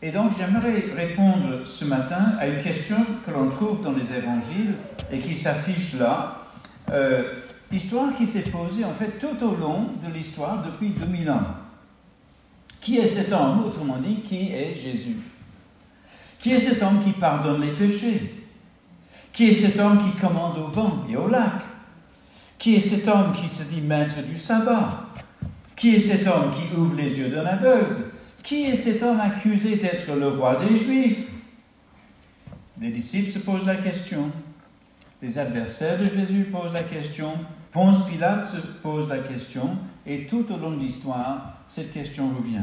Et donc, j'aimerais répondre ce matin à une question que l'on trouve dans les évangiles et qui s'affiche là. Histoire qui s'est posée, en fait, tout au long de l'histoire depuis 2000 ans. Qui est cet homme? Autrement dit, qui est Jésus? Qui est cet homme qui pardonne les péchés? Qui est cet homme qui commande au vent et au lac? Qui est cet homme qui se dit maître du sabbat? Qui est cet homme qui ouvre les yeux d'un aveugle? Qui est cet homme accusé d'être le roi des Juifs? Les disciples se posent la question. Les adversaires de Jésus posent la question. Ponce Pilate se pose la question. Et tout au long de l'histoire, cette question revient.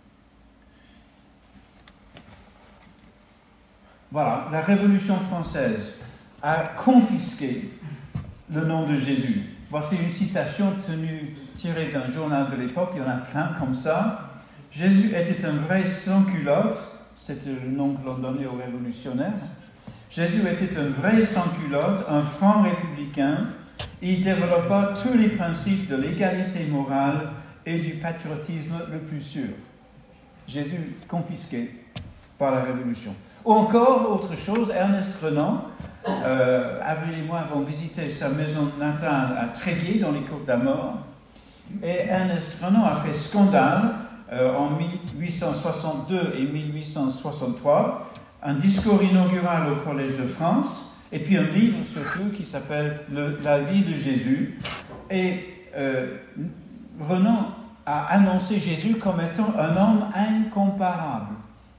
Voilà, la Révolution française a confisqué le nom de Jésus. Voici une citation tirée d'un journal de l'époque, il y en a plein comme ça. Jésus était un vrai sans-culotte, c'était le nom que l'on donnait aux révolutionnaires. Jésus était un vrai sans-culotte, un franc républicain. Il développa tous les principes de l'égalité morale et du patriotisme le plus sûr. Jésus confisqué par la Révolution. Ou encore, autre chose, Ernest Renan, Avril et moi avons visité sa maison natale à Tréguier, dans les Côtes d'Armor. Et Ernest Renan a fait scandale en 1862 et 1863, un discours inaugural au Collège de France, et puis un livre surtout qui s'appelle La vie de Jésus. Et Renan a annoncé Jésus comme étant un homme incomparable.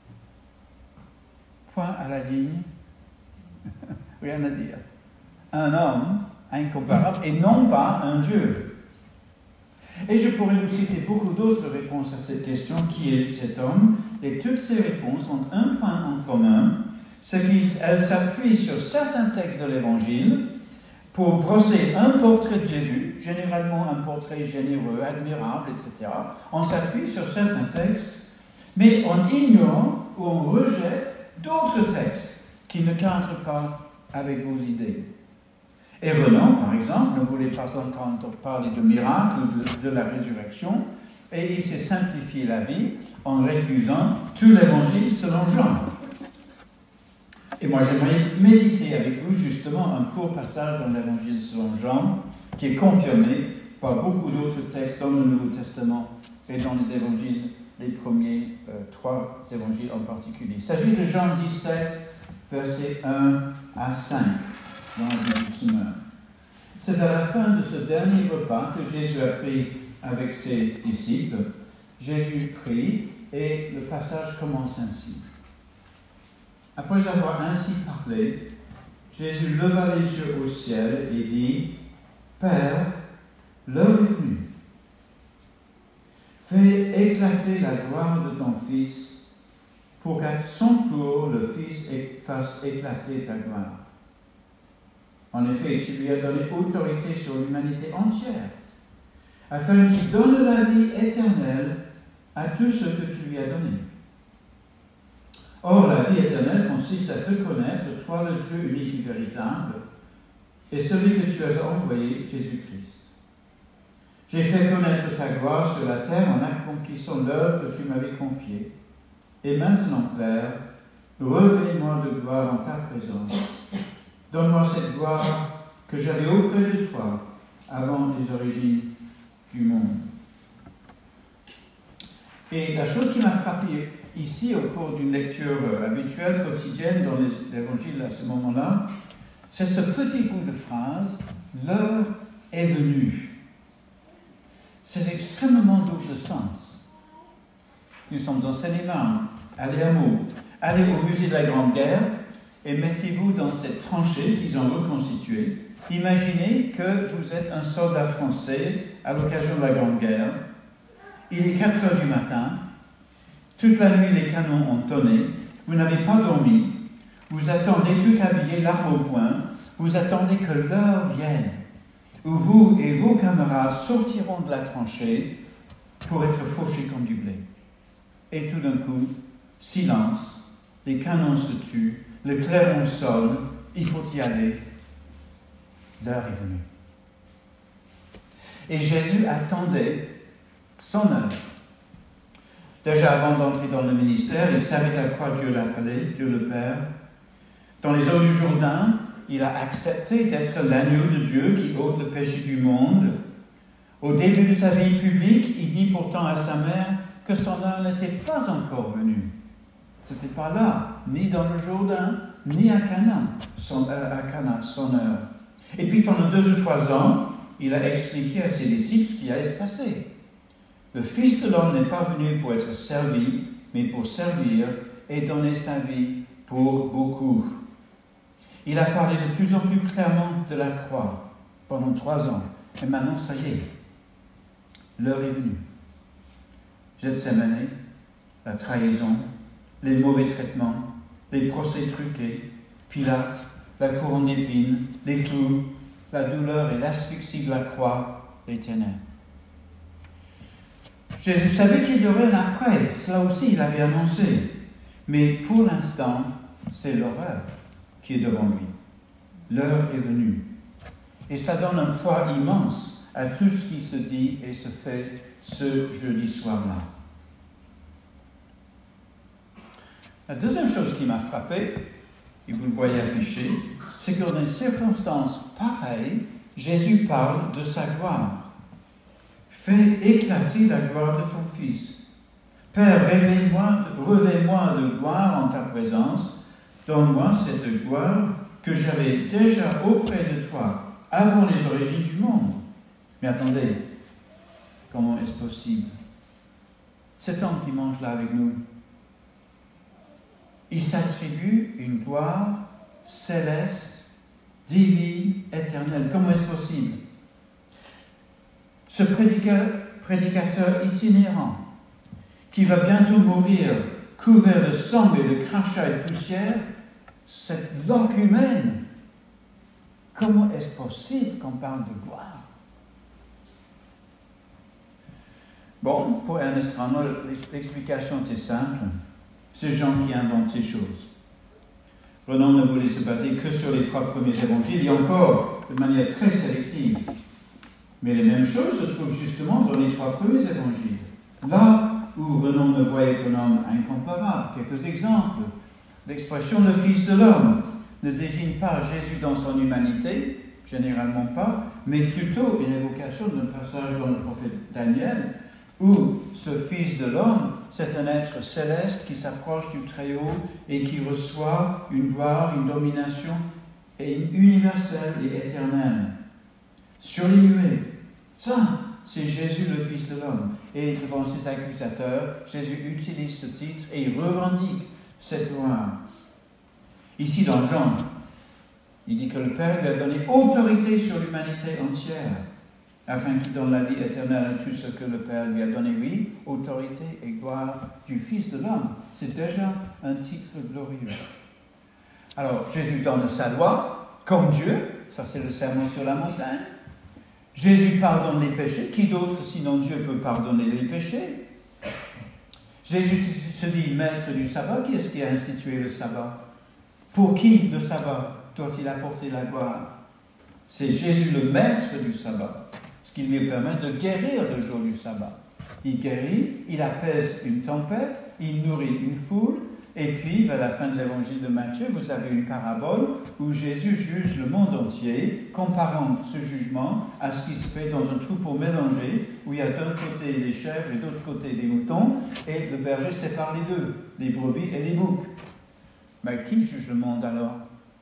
Point à la ligne, rien à dire. Un homme incomparable et non pas un Dieu. Et je pourrais vous citer beaucoup d'autres réponses à cette question, qui est cet homme, et toutes ces réponses ont un point en commun, c'est qu'elles s'appuient sur certains textes de l'Évangile pour brosser un portrait de Jésus, généralement un portrait généreux, admirable, etc. On s'appuie sur certains textes, mais on ignore ou on rejette d'autres textes qui ne cadrent pas avec vos idées. Et Renan, par exemple, ne voulait pas entendre parler de miracles ou de la résurrection, et il s'est simplifié la vie en récusant tout l'évangile selon Jean. Et moi, j'aimerais méditer avec vous justement un court passage dans l'évangile selon Jean, qui est confirmé par beaucoup d'autres textes dans le Nouveau Testament et dans les évangiles, les premiers trois évangiles en particulier. Il s'agit de Jean 17, versets 1 à 5, dans la vie du Seigneur. C'est à la fin de ce dernier repas que Jésus a pris avec ses disciples. Jésus prie et le passage commence ainsi. Après avoir ainsi parlé, Jésus leva les yeux au ciel et dit : Père, l'heure est venue. Fais éclater la gloire de ton Fils, pour qu'à son tour le Fils fasse éclater ta gloire. En effet, tu lui as donné autorité sur l'humanité entière, afin qu'il donne la vie éternelle à tous ceux que tu lui as donnés. Or, la vie éternelle consiste à te connaître, toi le Dieu unique et véritable, et celui que tu as envoyé, Jésus-Christ. J'ai fait connaître ta gloire sur la terre en accomplissant l'œuvre que tu m'avais confiée. Et maintenant, Père, revêt-moi de gloire en ta présence. Donne-moi cette gloire que j'avais auprès de toi avant les origines du monde. Et la chose qui m'a frappé ici, au cours d'une lecture habituelle, quotidienne dans l'Évangile à ce moment-là, c'est ce petit bout de phrase « L'heure est venue ». C'est extrêmement double sens. Nous sommes en Seine-et-Marne, allez à Meaux, allez au musée de la Grande Guerre et mettez-vous dans cette tranchée qu'ils ont reconstituée. Imaginez que vous êtes un soldat français à l'occasion de la Grande Guerre. Il est 4 heures du matin. Toute la nuit, les canons ont tonné. Vous n'avez pas dormi. Vous attendez tout habillé, l'arme au poing. Vous attendez que l'heure vienne où vous et vos camarades sortiront de la tranchée pour être fauchés comme du blé. Et tout d'un coup, silence, les canons se tuent, le clairon sonne, il faut y aller. L'heure est venue. Et Jésus attendait son heure. Déjà avant d'entrer dans le ministère, il savait à quoi Dieu l'appelait, Dieu le Père. Dans les eaux du Jourdain, il a accepté d'être l'agneau de Dieu qui ôte le péché du monde. Au début de sa vie publique, il dit pourtant à sa mère que son heure n'était pas encore venue. Ce n'était pas là, ni dans le Jourdain, ni à Cana, son heure. Et puis pendant 2 ou 3 ans, il a expliqué à ses disciples ce qui allait se passer. Le Fils de l'homme n'est pas venu pour être servi, mais pour servir et donner sa vie pour beaucoup. Il a parlé de plus en plus clairement de la croix pendant 3 ans. Et maintenant, ça y est, l'heure est venue. Gethsémani, la trahison, les mauvais traitements, les procès truqués, Pilate, la couronne d'épines, les clous, la douleur et l'asphyxie de la croix, les ténèbres. Jésus savait qu'il y aurait un après, cela aussi il avait annoncé. Mais pour l'instant, c'est l'horreur qui est devant lui. L'heure est venue. Et cela donne un poids immense à tout ce qui se dit et se fait ce jeudi soir-là. La deuxième chose qui m'a frappé, et vous le voyez affiché, c'est que dans des circonstances pareilles, Jésus parle de sa gloire. Fais éclater la gloire de ton Fils. Père, revêt-moi de gloire en ta présence. Donne-moi cette gloire que j'avais déjà auprès de toi, avant les origines du monde. Mais attendez, comment est-ce possible? Cet homme qui mange là avec nous, il s'attribue une gloire céleste, divine, éternelle. Comment est-ce possible? Ce prédicateur itinérant, qui va bientôt mourir, couvert de sang et de crachats et de poussière, cette loque humaine, comment est-ce possible qu'on parle de gloire? Bon, pour Ernest Renaud, l'explication était simple. C'est Jean qui invente ces choses. Renaud ne voulait se baser que sur les 3 premiers évangiles, et encore de manière très sélective. Mais les mêmes choses se trouvent justement dans les 3 premiers évangiles. Là où Renaud ne voyait qu'un homme incomparable, quelques exemples. L'expression « le Fils de l'homme » ne désigne pas Jésus dans son humanité, généralement pas, mais plutôt une évocation d'un passage dans le prophète Daniel, où ce Fils de l'homme, c'est un être céleste qui s'approche du Très-Haut et qui reçoit une gloire, une domination universelle et éternelle. Sur les nuées. Ça, c'est Jésus le Fils de l'homme. Et devant ses accusateurs, Jésus utilise ce titre et il revendique cette gloire. Ici dans Jean, il dit que le Père lui a donné autorité sur l'humanité entière, afin qu'il donne la vie éternelle à tout ce que le Père lui a donné. Oui, autorité et gloire du Fils de l'homme. C'est déjà un titre glorieux. Alors, Jésus donne sa loi, comme Dieu, ça c'est le sermon sur la montagne. Jésus pardonne les péchés. Qui d'autre, sinon Dieu, peut pardonner les péchés? Jésus se dit maître du sabbat. Qui est-ce qui a institué le sabbat? Pour qui le sabbat doit-il apporter la gloire? C'est Jésus le maître du sabbat, ce qui lui permet de guérir le jour du sabbat. Il guérit, il apaise une tempête, il nourrit une foule, et puis, vers la fin de l'évangile de Matthieu, vous avez une parabole où Jésus juge le monde entier, comparant ce jugement à ce qui se fait dans un troupeau mélangé, où il y a d'un côté les chèvres et de l'autre côté les moutons, et le berger sépare les deux, les brebis et les boucs. Mais qui juge le monde alors?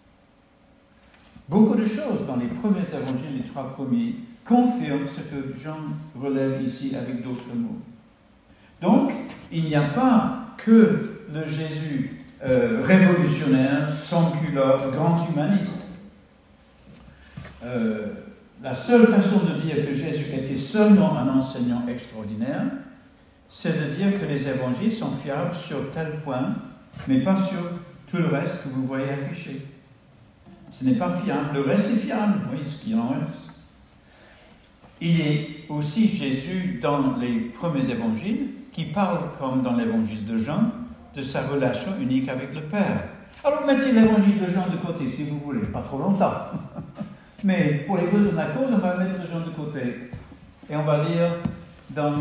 Beaucoup de choses dans les premiers évangiles, les 3 premiers, confirment ce que Jean relève ici avec d'autres mots. Donc, il n'y a pas que le Jésus révolutionnaire, sans culotte, grand humaniste. La seule façon de dire que Jésus était seulement un enseignant extraordinaire, c'est de dire que les évangiles sont fiables sur tel point, mais pas sur tout le reste que vous voyez affiché. Ce n'est pas fiable. Le reste est fiable, oui, ce qu'il en reste. Il y a aussi Jésus dans les premiers évangiles qui parle, comme dans l'évangile de Jean, de sa relation unique avec le Père. Alors mettez l'évangile de Jean de côté si vous voulez, pas trop longtemps. Mais pour les besoins de la cause, on va mettre Jean de côté. Et on va lire dans...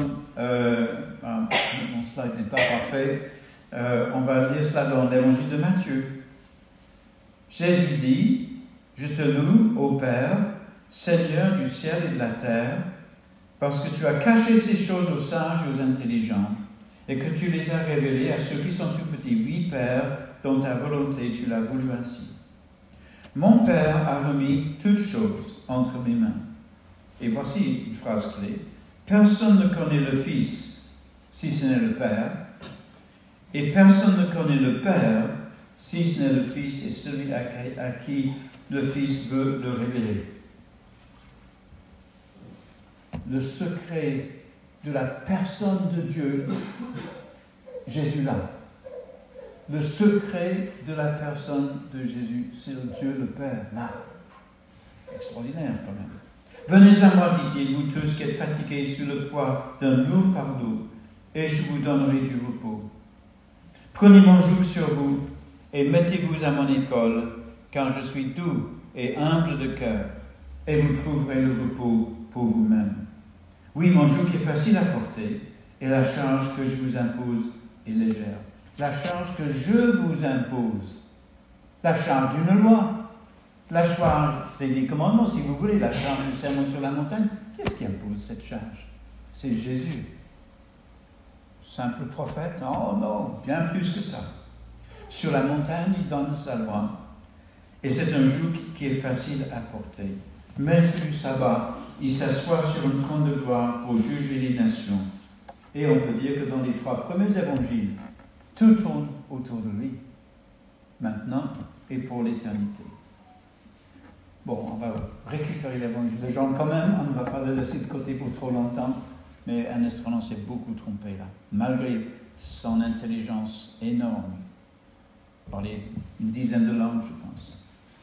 mon slide n'est pas parfait. On va lire cela dans l'évangile de Matthieu. Jésus dit, « Je te loue, ô Père, Seigneur du ciel et de la terre, parce que tu as caché ces choses aux sages et aux intelligents, et que tu les as révélées à ceux qui sont tout petits. Oui, Père, dans ta volonté, tu l'as voulu ainsi. Mon Père a remis toutes choses entre mes mains. » Et voici une phrase clé. « Personne ne connaît le Fils si ce n'est le Père, et personne ne connaît le Père si ce n'est le Fils et celui à qui le Fils veut le révéler. » Le secret de la personne de Dieu, Jésus là. Le secret de la personne de Jésus, c'est Dieu le Père, là. Extraordinaire quand même. Venez à moi, dit-il, vous tous qui êtes fatigués sous le poids d'un lourd fardeau, et je vous donnerai du repos. Prenez mon joug sur vous, et mettez-vous à mon école, car je suis doux et humble de cœur, et vous trouverez le repos pour vous-même. Oui, mon joug est facile à porter, et la charge que je vous impose est légère. La charge que je vous impose, la charge d'une loi, la charge des 10 commandements, si vous voulez, la charge du sermon sur la montagne. Qu'est-ce qui impose cette charge? C'est Jésus. Simple prophète? Oh non, bien plus que ça. Sur la montagne, il donne sa loi. Et c'est un joug qui est facile à porter. Maître du sabbat, il s'assoit sur un trône de gloire pour juger les nations. Et on peut dire que dans les 3 premiers évangiles, tout tourne autour de lui, maintenant et pour l'éternité. Bon, on va récupérer l'évangile de Jean quand même, on ne va pas le laisser de côté pour trop longtemps, mais Ernest Renan s'est beaucoup trompé là, malgré son intelligence énorme. Il parlait une dizaine de langues, je pense.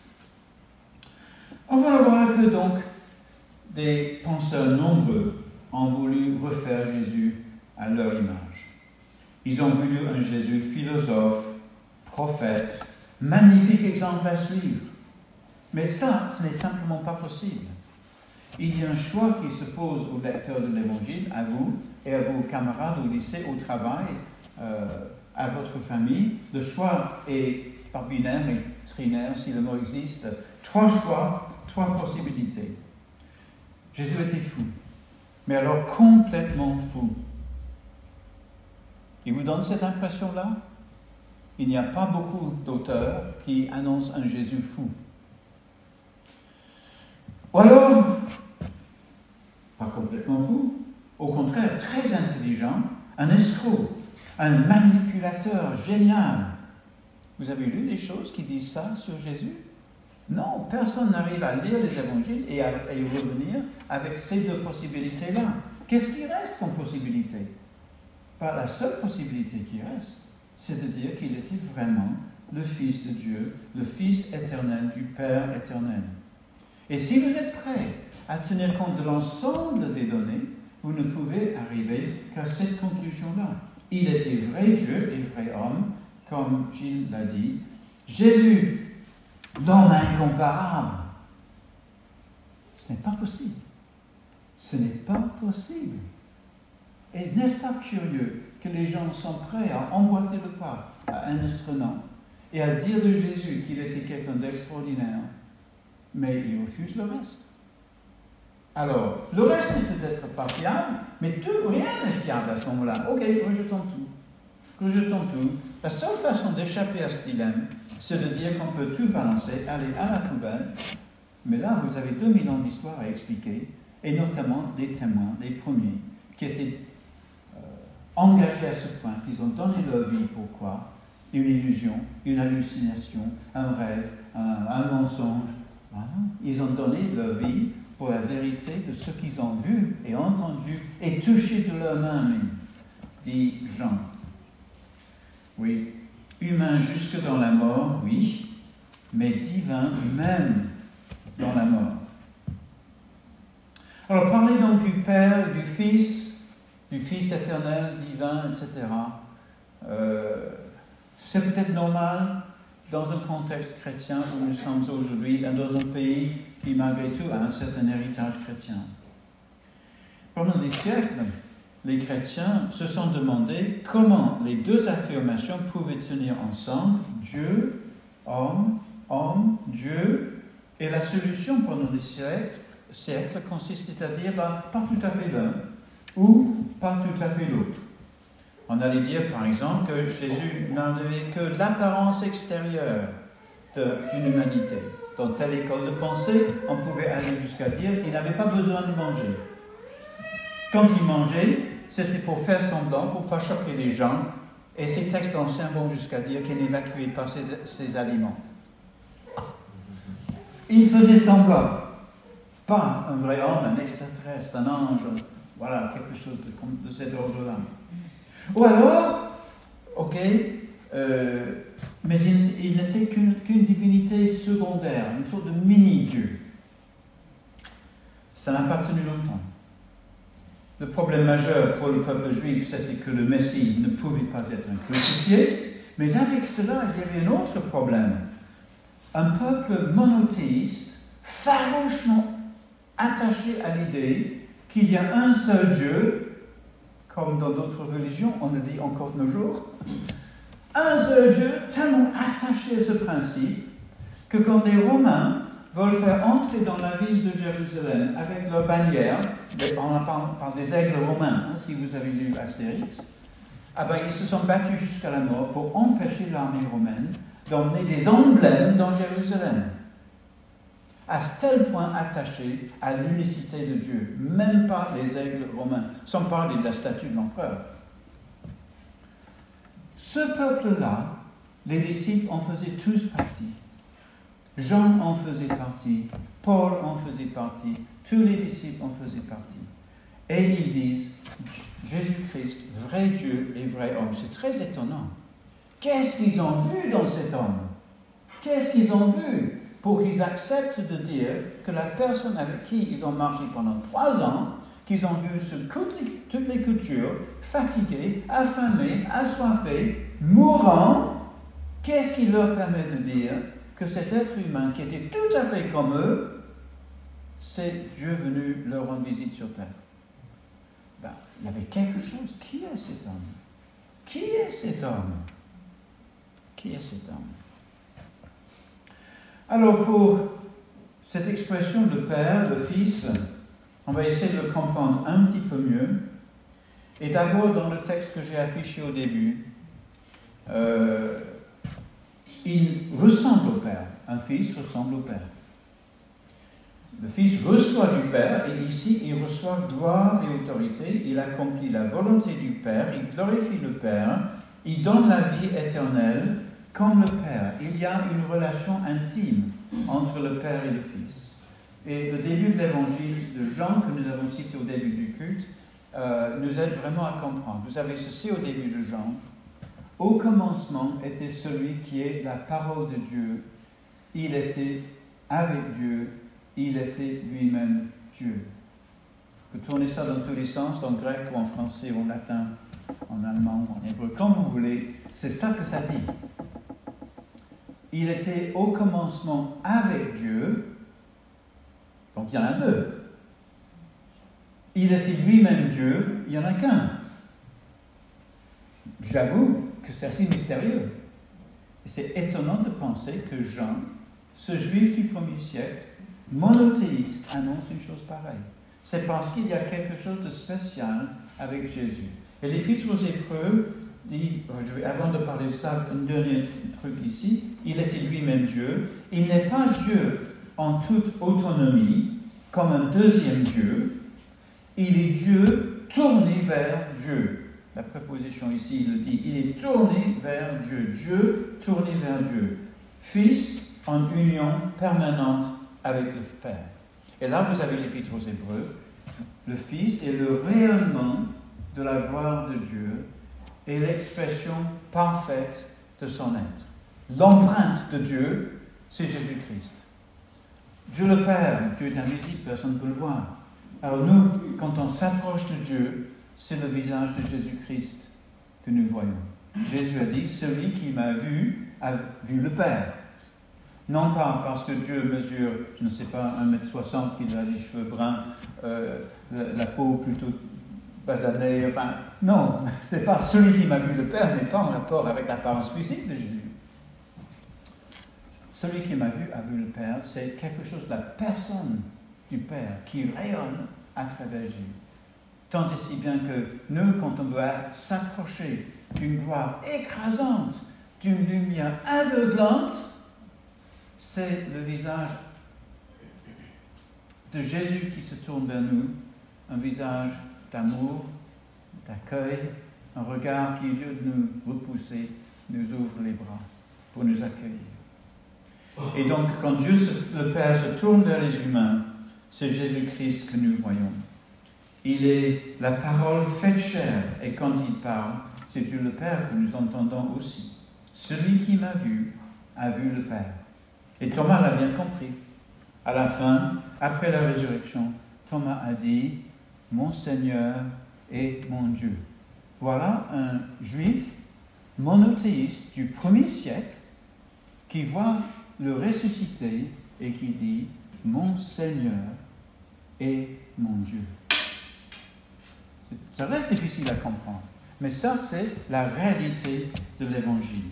On va voir que donc, des penseurs nombreux ont voulu refaire Jésus à leur image. Ils ont voulu un Jésus philosophe, prophète, magnifique exemple à suivre. Mais ça, ce n'est simplement pas possible. Il y a un choix qui se pose aux lecteurs de l'Évangile, à vous et à vos camarades au lycée, au travail, à votre famille. Le choix est pas binaire, mais trinaire, si le mot existe. 3 choix, 3 possibilités. Jésus était fou, mais alors complètement fou. Il vous donne cette impression-là? Il n'y a pas beaucoup d'auteurs qui annoncent un Jésus fou. Ou alors, pas complètement fou, au contraire, très intelligent, un escroc, un manipulateur génial. Vous avez lu des choses qui disent ça sur Jésus? Non, personne n'arrive à lire les évangiles et à y revenir avec ces 2 possibilités-là. Qu'est-ce qui reste comme possibilité? La seule possibilité qui reste, c'est de dire qu'il était vraiment le Fils de Dieu, le Fils éternel du Père éternel. Et si vous êtes prêts à tenir compte de l'ensemble des données, vous ne pouvez arriver qu'à cette conclusion-là. Il était vrai Dieu et vrai homme, comme Gilles l'a dit. Jésus, l'homme incomparable. Ce n'est pas possible. Ce n'est pas possible. Et n'est-ce pas curieux que les gens sont prêts à emboîter le pas à Ernest Renan et à dire de Jésus qu'il était quelqu'un d'extraordinaire, mais ils refusent le reste. Alors, le reste n'est peut-être pas fiable, mais rien n'est fiable à ce moment-là. Ok, rejetons tout. Rejetons tout. La seule façon d'échapper à ce dilemme, c'est de dire qu'on peut tout balancer, aller à la poubelle, mais là, vous avez 2000 ans d'histoire à expliquer, et notamment des témoins, les premiers, qui étaient engagés à ce point, qu'ils ont donné leur vie pour quoi? Une illusion, une hallucination, un rêve, un mensonge. Voilà. Ils ont donné leur vie pour la vérité de ce qu'ils ont vu et entendu et touché de leurs mains même, dit Jean. Oui, humain jusque dans la mort, oui, mais divin même dans la mort. Alors, parler donc du Père, du Fils éternel, divin, etc. C'est peut-être normal dans un contexte chrétien où nous sommes aujourd'hui, dans un pays qui, malgré tout, a un certain héritage chrétien. Pendant des siècles, les chrétiens se sont demandé comment les deux affirmations pouvaient tenir ensemble, Dieu, homme, Dieu, et la solution pendant les siècles consistait à dire pas tout à fait l'un ou pas tout à fait l'autre. On allait dire par exemple que Jésus n'avait que l'apparence extérieure d'une humanité. Dans telle école de pensée, on pouvait aller jusqu'à dire qu'il n'avait pas besoin de manger. Quand il mangeait, c'était pour faire semblant, pour ne pas choquer les gens, et ces textes anciens vont jusqu'à dire qu'il n'évacuait pas ses aliments. Il faisait semblant. Pas un vrai homme, un extraterrestre, un ange, voilà, quelque chose de cet ordre-là. Ou alors, mais il n'était qu'une divinité secondaire, une sorte de mini-dieu. Ça n'a pas tenu longtemps. Le problème majeur pour le peuple juif, c'était que le Messie ne pouvait pas être crucifié, mais avec cela, il y avait un autre problème. Un peuple monothéiste, farouchement attaché à l'idée qu'il y a un seul Dieu, comme dans d'autres religions, on le dit encore de nos jours, un seul Dieu, tellement attaché à ce principe que quand les Romains veulent faire entrer dans la ville de Jérusalem avec leur bannière, on parle des aigles romains, si vous avez lu Astérix, ils se sont battus jusqu'à la mort pour empêcher l'armée romaine d'emmener des emblèmes dans Jérusalem. À tel point attaché à l'unicité de Dieu, même pas les aigles romains, sans parler de la statue de l'empereur. Ce peuple-là, les disciples en faisaient tous partie. Jean en faisait partie, Paul en faisait partie, tous les disciples en faisaient partie. Et ils disent, Jésus-Christ, vrai Dieu et vrai homme. C'est très étonnant. Qu'est-ce qu'ils ont vu dans cet homme? Qu'est-ce qu'ils ont vu pour qu'ils acceptent de dire que la personne avec qui ils ont marché pendant 3 ans, qu'ils ont vu sur toutes les cultures, fatigué, affamé, assoiffé, mourant, qu'est-ce qui leur permet de dire que cet être humain qui était tout à fait comme eux, c'est Dieu venu leur rendre visite sur terre? Il y avait quelque chose. Qui est cet homme? Qui est cet homme? Qui est cet homme? Alors, pour cette expression de Père, de Fils, on va essayer de le comprendre un petit peu mieux. Et d'abord, dans le texte que j'ai affiché au début, il ressemble au Père. Un Fils ressemble au Père. Le Fils reçoit du Père, et ici, il reçoit gloire et autorité. Il accomplit la volonté du Père, il glorifie le Père, il donne la vie éternelle comme le Père. Il y a une relation intime entre le Père et le Fils. Et le début de l'évangile de Jean, que nous avons cité au début du culte, nous aide vraiment à comprendre. Vous avez ceci au début de Jean. Au commencement était celui qui est la parole de Dieu. Il était avec Dieu. Il était lui-même Dieu. Vous pouvez tourner ça dans tous les sens, en grec ou en français ou en latin, en allemand, en hébreu, comme vous voulez. C'est ça que ça dit. Il était au commencement avec Dieu. Donc il y en a 2. Il était lui-même Dieu, il n'y en a qu'un. J'avoue que c'est assez mystérieux. Et c'est étonnant de penser que Jean, ce juif du 1er siècle, monothéiste, annonce une chose pareille. C'est parce qu'il y a quelque chose de spécial avec Jésus. Et l'Épître aux Hébreux dit, avant de parler de cela, un dernier truc ici, il était lui-même Dieu. Il n'est pas Dieu en toute autonomie, comme un deuxième Dieu. Il est Dieu tourné vers Dieu. La préposition ici, il le dit, il est tourné vers Dieu. Dieu tourné vers Dieu. Fils en union permanente avec le Père. Et là, vous avez l'Épître aux Hébreux. Le Fils est le rayonnement de la gloire de Dieu et l'expression parfaite de son être. L'empreinte de Dieu, c'est Jésus-Christ. Dieu le Père, Dieu est invisible, personne ne peut le voir. Alors nous, quand on s'approche de Dieu, c'est le visage de Jésus-Christ que nous voyons. Jésus a dit, celui qui m'a vu a vu le Père. Non pas parce que Dieu mesure, je ne sais pas, 1,60 m, qu'il a les cheveux bruns, la peau plutôt basané, enfin, non, c'est pas celui qui m'a vu le Père n'est pas en rapport avec l'apparence physique de Jésus. Celui qui m'a vu a vu le Père, c'est quelque chose de la personne du Père qui rayonne à travers Jésus. Tant et si bien que nous, quand on veut s'approcher d'une gloire écrasante, d'une lumière aveuglante, c'est le visage de Jésus qui se tourne vers nous, un visage d'amour, d'accueil, un regard qui, au lieu de nous repousser, nous ouvre les bras pour nous accueillir. Et donc, quand Dieu, le Père, se tourne vers les humains, c'est Jésus-Christ que nous voyons. Il est la parole faite chair, et quand il parle, c'est Dieu le Père que nous entendons aussi. Celui qui m'a vu a vu le Père. Et Thomas l'a bien compris. À la fin, après la résurrection, Thomas a dit « Mon Seigneur et mon Dieu ». Voilà un juif monothéiste du 1er siècle qui voit le ressuscité et qui dit « Mon Seigneur et mon Dieu ». Ça reste difficile à comprendre, mais ça c'est la réalité de l'Évangile.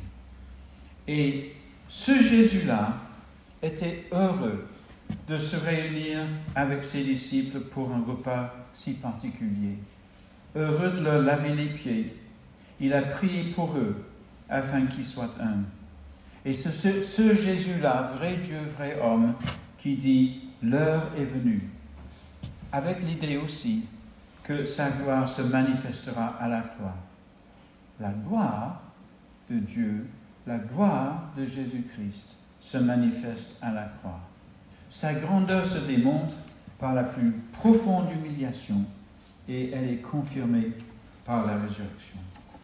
Et ce Jésus-là était heureux de se réunir avec ses disciples pour un repas si particulier. Heureux de leur laver les pieds. Il a prié pour eux afin qu'ils soient un. Et ce Jésus-là, vrai Dieu, vrai homme, qui dit « l'heure est venue », avec l'idée aussi que sa gloire se manifestera à la croix. La gloire de Dieu, la gloire de Jésus-Christ se manifeste à la croix. Sa grandeur se démontre par la plus profonde humiliation et elle est confirmée par la résurrection.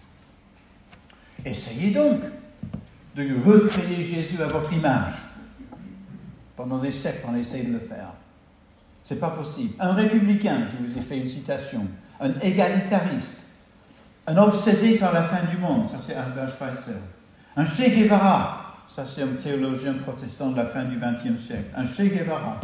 Essayez donc de recréer Jésus à votre image. Pendant des siècles, on essaie de le faire. Ce n'est pas possible. Un républicain, je vous ai fait une citation, un égalitariste, un obsédé par la fin du monde, ça c'est Albert Schweitzer. Un Che Guevara, ça c'est un théologien protestant de la fin du XXe siècle. Un Che Guevara.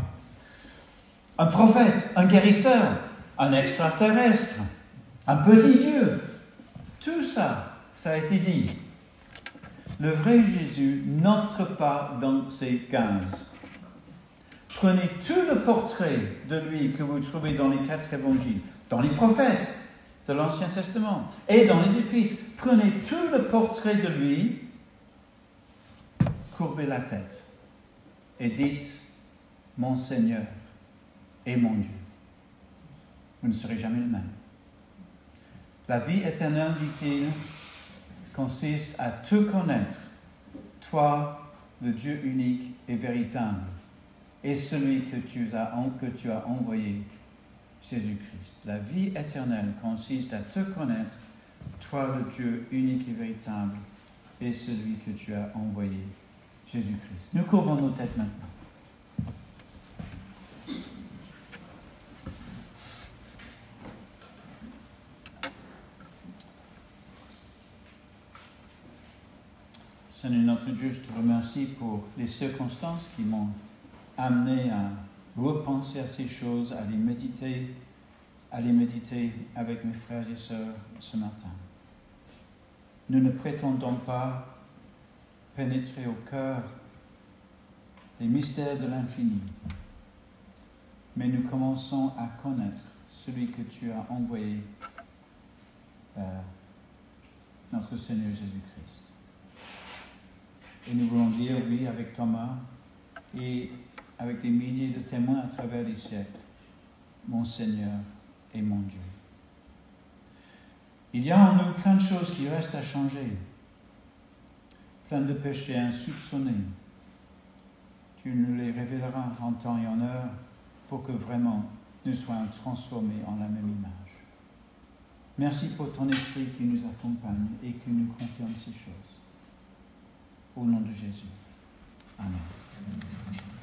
Un prophète, un guérisseur, un extraterrestre, un petit Dieu. Tout ça, ça a été dit. Le vrai Jésus n'entre pas dans ces cases. Prenez tout le portrait de lui que vous trouvez dans les 4 évangiles, dans les prophètes de l'Ancien Testament et dans les Épîtres. Prenez tout le portrait de lui, courbez la tête et dites « Mon Seigneur et mon Dieu ». Vous ne serez jamais le même. La vie éternelle, dit-il, consiste à te connaître, toi, le Dieu unique et véritable, et celui que tu as envoyé, Jésus-Christ. La vie éternelle consiste à te connaître, toi, le Dieu unique et véritable, et celui que tu as envoyé, Jésus-Christ. Nous courbons nos têtes maintenant. Seigneur notre Dieu, je te remercie pour les circonstances qui m'ont amené à repenser à ces choses, à les méditer avec mes frères et sœurs ce matin. Nous ne prétendons pas pénétrer au cœur des mystères de l'infini, mais nous commençons à connaître celui que tu as envoyé vers notre Seigneur Jésus-Christ. Et nous voulons dire oui avec Thomas et avec des milliers de témoins à travers les siècles, mon Seigneur et mon Dieu. Il y a en nous plein de choses qui restent à changer, plein de péchés insoupçonnés. Tu nous les révéleras en temps et en heure pour que vraiment nous soyons transformés en la même image. Merci pour ton esprit qui nous accompagne et qui nous confirme ces choses. Au nom de Jésus. Amen.